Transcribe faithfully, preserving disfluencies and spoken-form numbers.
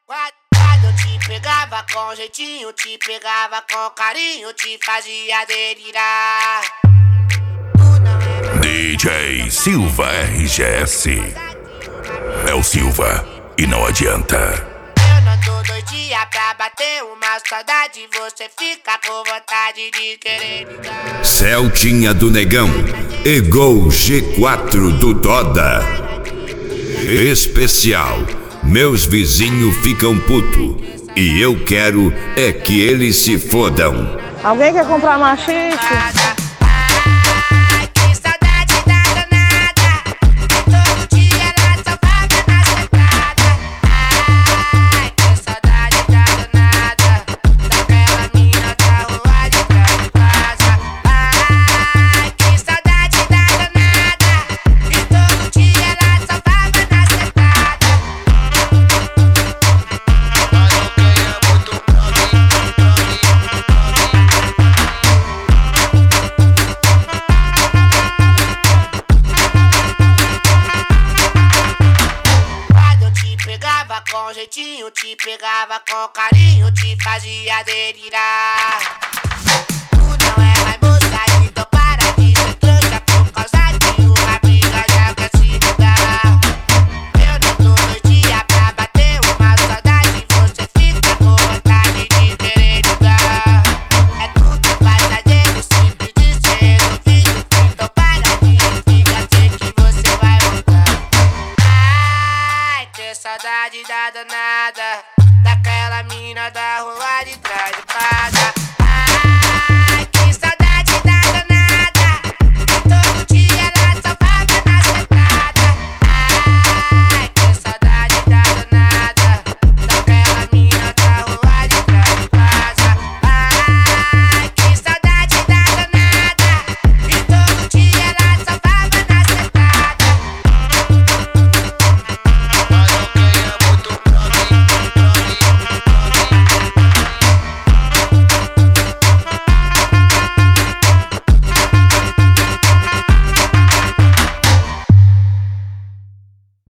Quando eu te pegava com jeitinho, te pegava com carinho, te fazia delirar. D J Silva R G S. É o Silva e não adianta. Eu não tô doidinha pra bater uma saudade, você fica com vontade de querer ligar. Celtinha do Negão e Gol G quatro do Doda. Especial. Meus vizinhos ficam puto e eu quero é que eles se fodam. Alguém quer comprar machixe? Ai, que saudade da danada. Todo dia ela só vaga na sacada. Ai, que saudade da danada. Daquela mina da rua de trás de casa. Ai, que saudade da danada. E todo dia ela só vaga na sacada. Com jeitinho, te pegava com carinho, te fazia delirar. Tu não é mais moça, então para de ser trouxa por causa de uma briga, já quer se mudar. Eu não tô doidinha pra bater uma saudade, você fica com vontade de querer ligar. É tudo passageiro, simples de ser resolvido, então para de ficar, sei que você vai voltar. Ai, que saudade da danada, daquela mina da rua de trás de casa.